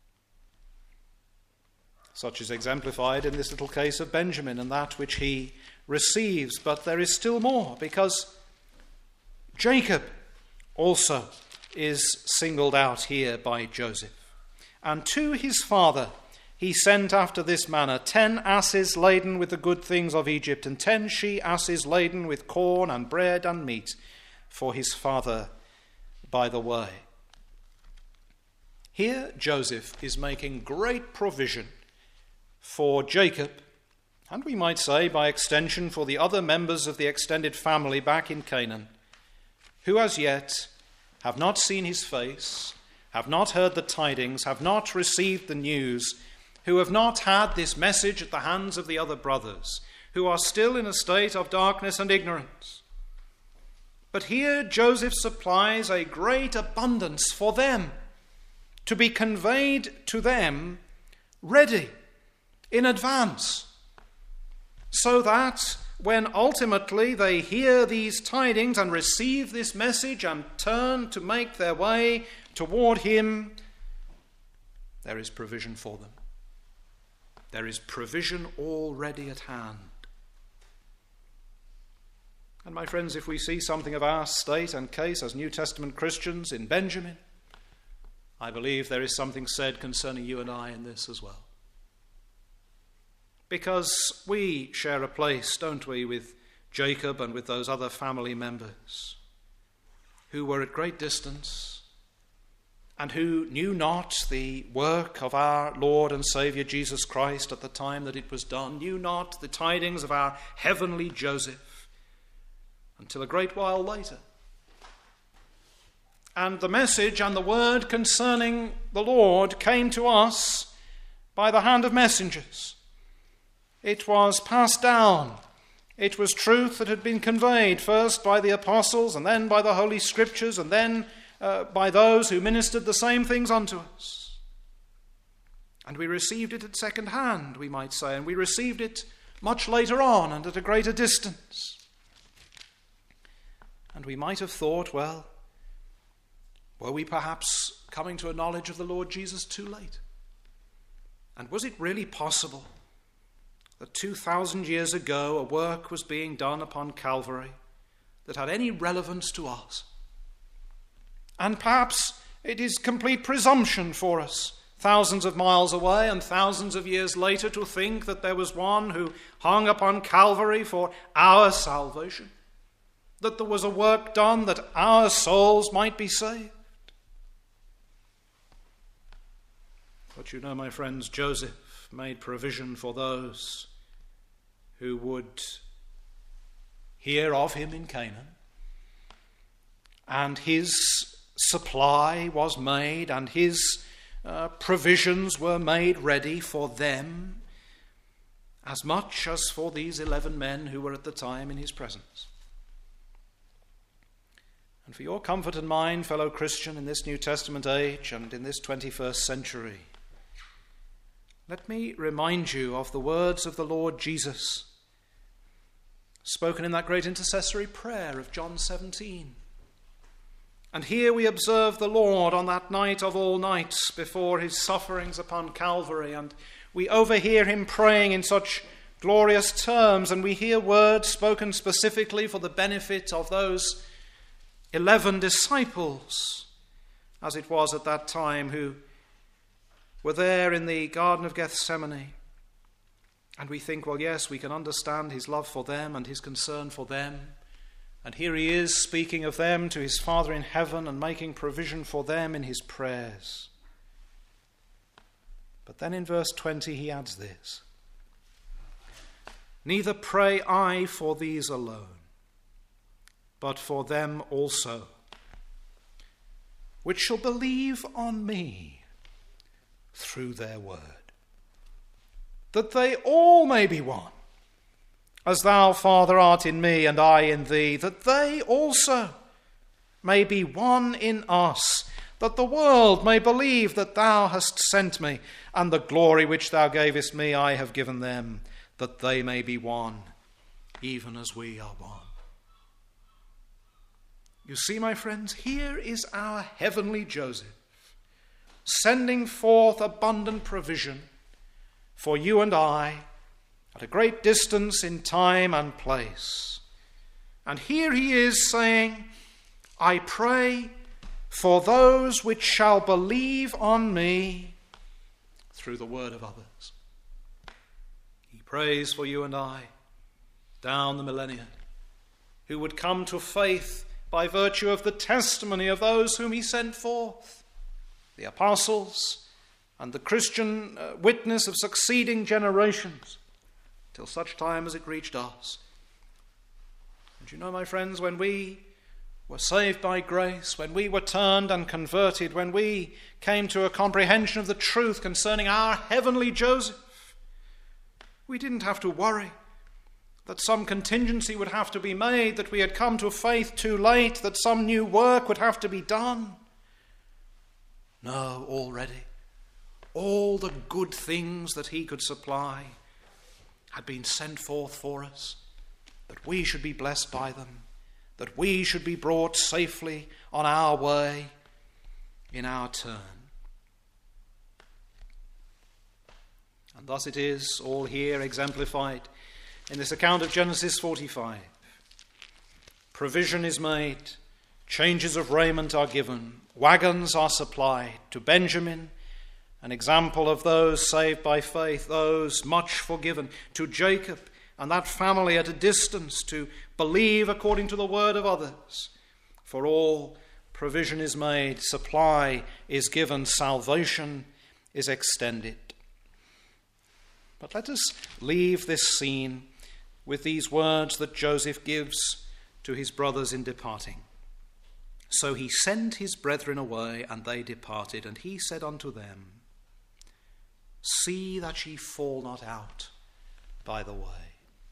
Such is exemplified in this little case of Benjamin and that which he receives. But there is still more, because Jacob also is singled out here by Joseph. And to his father he sent after this manner ten asses laden with the good things of Egypt, and ten she-asses laden with corn and bread and meat for his father by the way. Here Joseph is making great provision for Jacob, and we might say by extension for the other members of the extended family back in Canaan, who as yet have not seen his face, have not heard the tidings, have not received the news, who have not had this message at the hands of the other brothers, who are still in a state of darkness and ignorance. But here Joseph supplies a great abundance for them, to be conveyed to them ready, in advance, so that when ultimately they hear these tidings and receive this message and turn to make their way toward him, there is provision for them. There is provision already at hand. And my friends, if we see something of our state and case as New Testament Christians in Benjamin, I believe there is something said concerning you and I in this as well. Because we share a place, don't we, with Jacob and with those other family members who were at great distance and who knew not the work of our Lord and Saviour Jesus Christ at the time that it was done, knew not the tidings of our heavenly Joseph until a great while later. And the message and the word concerning the Lord came to us by the hand of messengers. It was passed down. It was truth that had been conveyed first by the apostles and then by the Holy Scriptures and then uh, by those who ministered the same things unto us. And we received it at second hand, we might say, and we received it much later on and at a greater distance. And we might have thought, well, were we perhaps coming to a knowledge of the Lord Jesus too late? And was it really possible that two thousand years ago a work was being done upon Calvary that had any relevance to us? And perhaps it is complete presumption for us thousands of miles away and thousands of years later to think that there was one who hung upon Calvary for our salvation, that there was a work done that our souls might be saved. But you know, my friends, Joseph made provision for those who would hear of him in Canaan, and his supply was made, and his uh, provisions were made ready for them as much as for these eleven men who were at the time in his presence. And for your comfort and mine, fellow Christian, in this New Testament age and in this twenty-first century, let me remind you of the words of the Lord Jesus, spoken in that great intercessory prayer of John seventeen. And here we observe the Lord on that night of all nights before his sufferings upon Calvary, and we overhear him praying in such glorious terms, and we hear words spoken specifically for the benefit of those eleven disciples, as it was at that time, who were there in the Garden of Gethsemane. And we think, well, yes, we can understand his love for them and his concern for them. And here he is speaking of them to his Father in heaven and making provision for them in his prayers. But then in verse twenty he adds this: "Neither pray I for these alone, but for them also, which shall believe on me through their word, that they all may be one, as thou, Father, art in me and I in thee, that they also may be one in us, that the world may believe that thou hast sent me, and the glory which thou gavest me I have given them, that they may be one, even as we are one." You see, my friends, here is our heavenly Joseph, sending forth abundant provision for you and I at a great distance in time and place. And here he is saying, "I pray for those which shall believe on me through the word of others." He prays for you and I down the millennia, who would come to faith by virtue of the testimony of those whom he sent forth, the apostles and the Christian uh, witness of succeeding generations, till such time as it reached us. And you know, my friends, when we were saved by grace, when we were turned and converted, when we came to a comprehension of the truth concerning our heavenly Joseph, we didn't have to worry that some contingency would have to be made, that we had come to faith too late, that some new work would have to be done. No, already, all the good things that he could supply had been sent forth for us, that we should be blessed by them, that we should be brought safely on our way in our turn. And thus it is, all here exemplified in this account of Genesis forty-five. Provision is made, changes of raiment are given, wagons are supplied to Benjamin, an example of those saved by faith, those much forgiven, to Jacob and that family at a distance to believe according to the word of others. For all provision is made, supply is given, salvation is extended. But let us leave this scene with these words that Joseph gives to his brothers in departing. "So he sent his brethren away, and they departed, and he said unto them, See that ye fall not out by the way.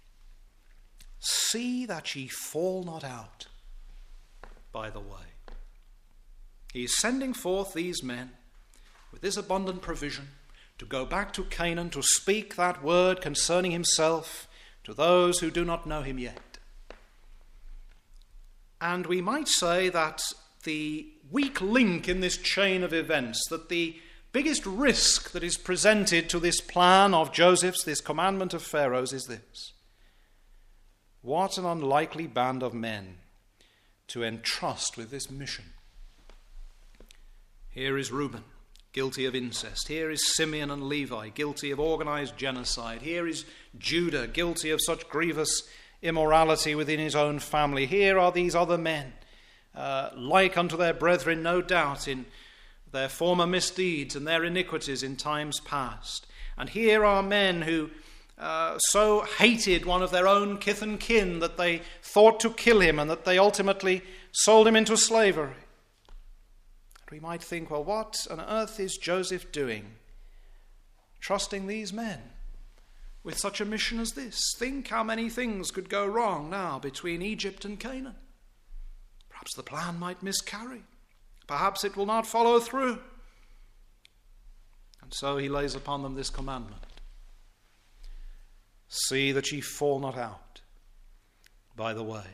See that ye fall not out by the way." He is sending forth these men with this abundant provision to go back to Canaan, to speak that word concerning himself to those who do not know him yet. And we might say that the weak link in this chain of events, that the biggest risk that is presented to this plan of Joseph's, this commandment of Pharaoh's, is this: what an unlikely band of men to entrust with this mission. Here is Reuben, guilty of incest. Here is Simeon and Levi, guilty of organized genocide. Here is Judah, guilty of such grievous immorality within his own family. Here are these other men, uh, like unto their brethren, no doubt, in their former misdeeds and their iniquities in times past. And here are men who uh, so hated one of their own kith and kin that they thought to kill him and that they ultimately sold him into slavery. We might think, well, what on earth is Joseph doing, trusting these men with such a mission as this? Think how many things could go wrong now between Egypt and Canaan. Perhaps the plan might miscarry. Perhaps it will not follow through. And so he lays upon them this commandment. See that ye fall not out by the way.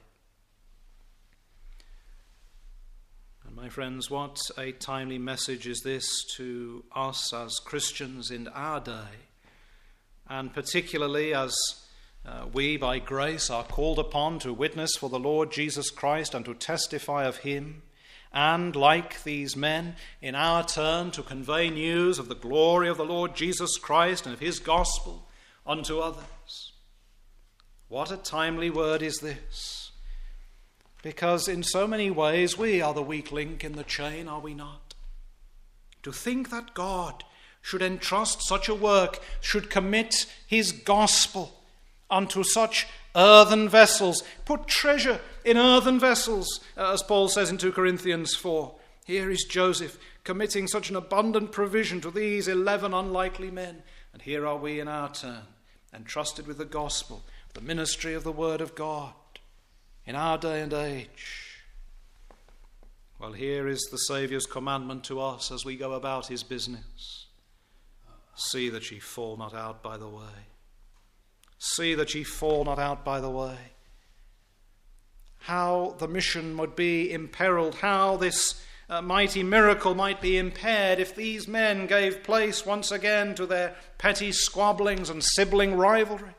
My friends, what a timely message is this to us as Christians in our day, and particularly as uh, we by grace are called upon to witness for the Lord Jesus Christ and to testify of him, and like these men, in our turn to convey news of the glory of the Lord Jesus Christ and of his gospel unto others. What a timely word is this! Because in so many ways we are the weak link in the chain, are we not? To think that God should entrust such a work, should commit his gospel unto such earthen vessels, put treasure in earthen vessels, as Paul says in two Corinthians four. Here is Joseph committing such an abundant provision to these eleven unlikely men. And here are we in our turn, entrusted with the gospel, the ministry of the word of God. In our day and age, well, here is the Saviour's commandment to us as we go about his business. See that ye fall not out by the way. See that ye fall not out by the way. How the mission would be imperiled, how this uh, mighty miracle might be impaired if these men gave place once again to their petty squabblings and sibling rivalry.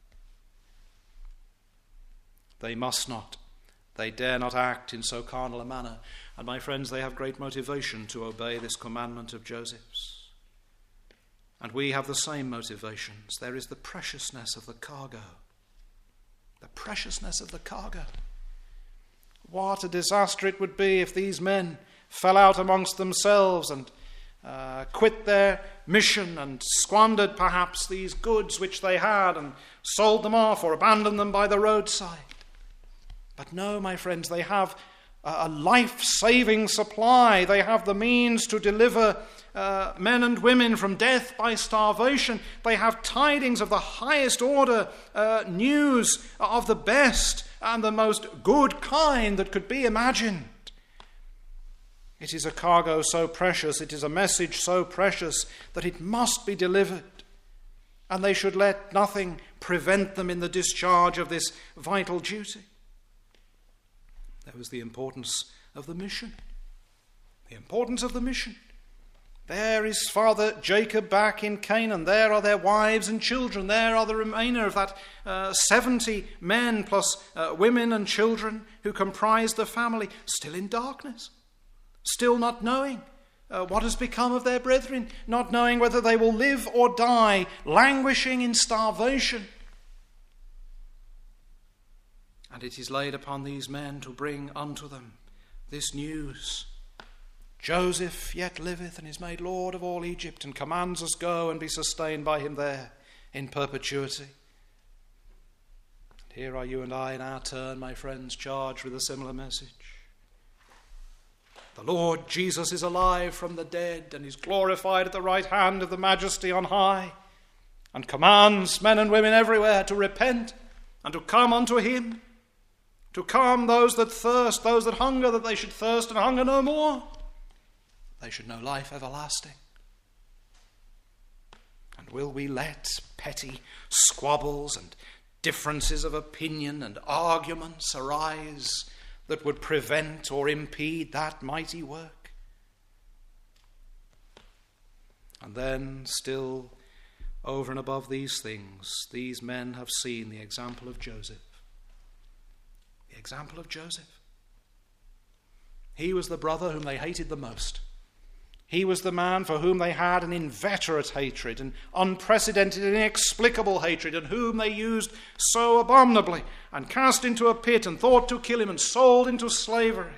They must not. They dare not act in so carnal a manner. And my friends, they have great motivation to obey this commandment of Joseph's. And we have the same motivations. There is the preciousness of the cargo. The preciousness of the cargo. What a disaster it would be if these men fell out amongst themselves and uh, quit their mission and squandered perhaps these goods which they had and sold them off or abandoned them by the roadside. But no, my friends, they have a life-saving supply. They have the means to deliver uh, men and women from death by starvation. They have tidings of the highest order, uh, news of the best and the most good kind that could be imagined. It is a cargo so precious, it is a message so precious that it must be delivered. And they should let nothing prevent them in the discharge of this vital duty. There was the importance of the mission. The importance of the mission. There is Father Jacob back in Canaan. There are their wives and children. There are the remainder of that uh, seventy men plus uh, women and children who comprise the family, still in darkness, still not knowing uh, what has become of their brethren, not knowing whether they will live or die, languishing in starvation. And it is laid upon these men to bring unto them this news. Joseph yet liveth and is made Lord of all Egypt, and commands us go and be sustained by him there in perpetuity. And here are you and I in our turn, my friends, charged with a similar message. The Lord Jesus is alive from the dead and is glorified at the right hand of the Majesty on high, and commands men and women everywhere to repent and to come unto him. To come, those that thirst, those that hunger, that they should thirst and hunger no more. They should know life everlasting. And will we let petty squabbles and differences of opinion and arguments arise that would prevent or impede that mighty work? And then, still over and above these things, these men have seen the example of Joseph. The example of Joseph. He was the brother whom they hated the most. He was the man for whom they had an inveterate hatred, an unprecedented, inexplicable hatred, and whom they used so abominably, and cast into a pit, and thought to kill him, and sold into slavery.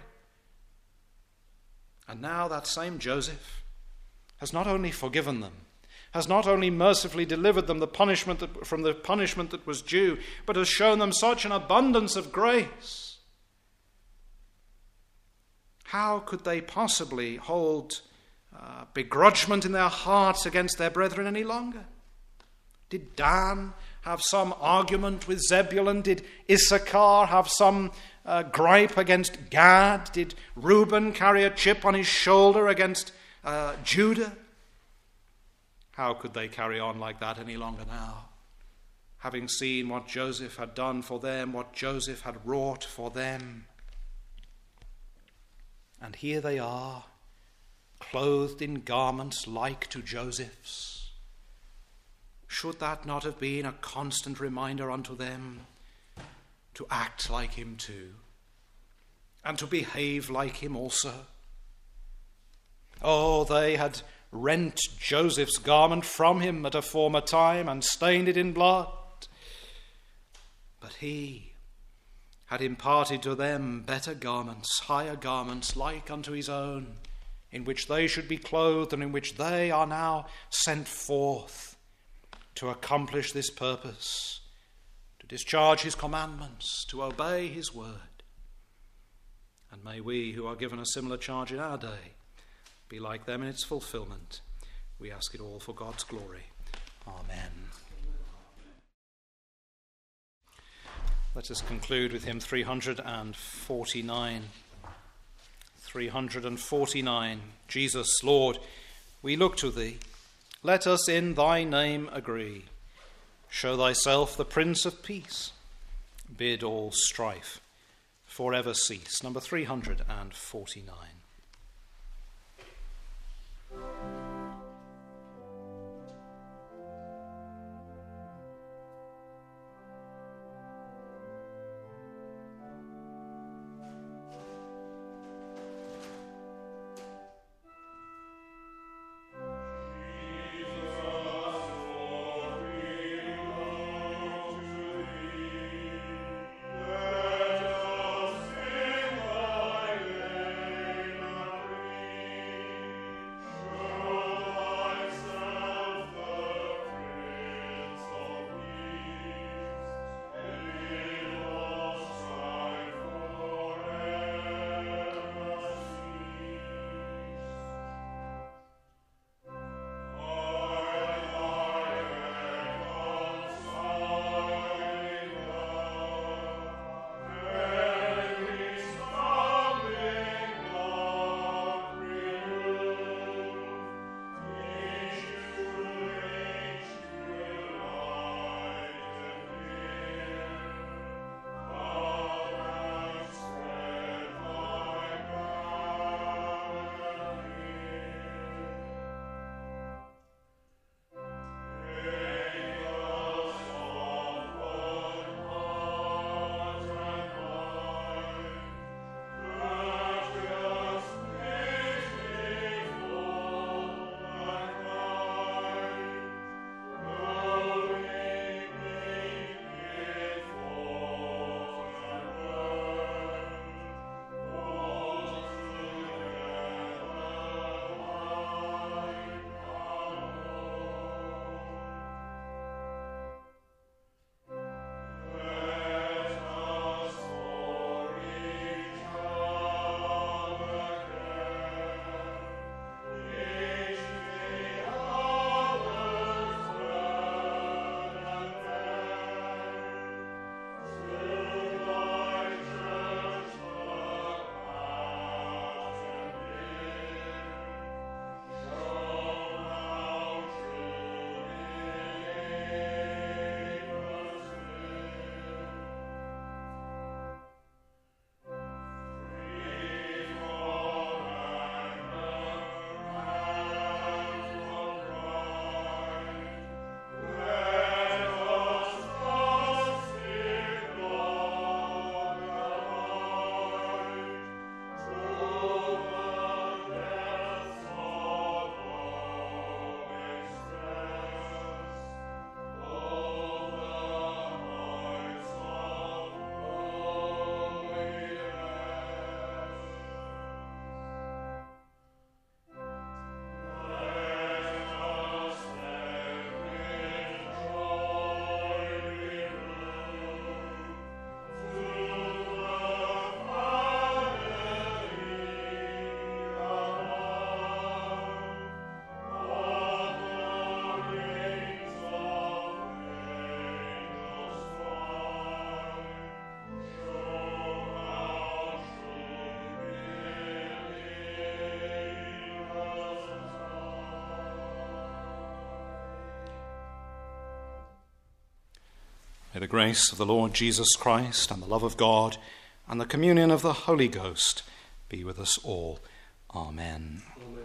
And now that same Joseph has not only forgiven them, has not only mercifully delivered them the punishment that, from the punishment that was due, but has shown them such an abundance of grace. How could they possibly hold uh, begrudgment in their hearts against their brethren any longer? Did Dan have some argument with Zebulun? Did Issachar have some uh, gripe against Gad? Did Reuben carry a chip on his shoulder against uh, Judah? How could they carry on like that any longer now? Having seen what Joseph had done for them, what Joseph had wrought for them. And here they are, clothed in garments like to Joseph's. Should that not have been a constant reminder unto them to act like him too, and to behave like him also? Oh, they had rent Joseph's garment from him at a former time and stained it in blood. But he had imparted to them better garments, higher garments like unto his own, in which they should be clothed, and in which they are now sent forth to accomplish this purpose, to discharge his commandments, to obey his word. And may we, who are given a similar charge in our day, be like them in its fulfillment. We ask it all for God's glory. Amen. Let us conclude with hymn three hundred forty-nine. three hundred forty-nine. Jesus, Lord, we look to thee. Let us in thy name agree. Show thyself the Prince of Peace. Bid all strife forever cease. Number three hundred forty-nine. Let us sing thy name. May the grace of the Lord Jesus Christ and the love of God and the communion of the Holy Ghost be with us all. Amen. Amen.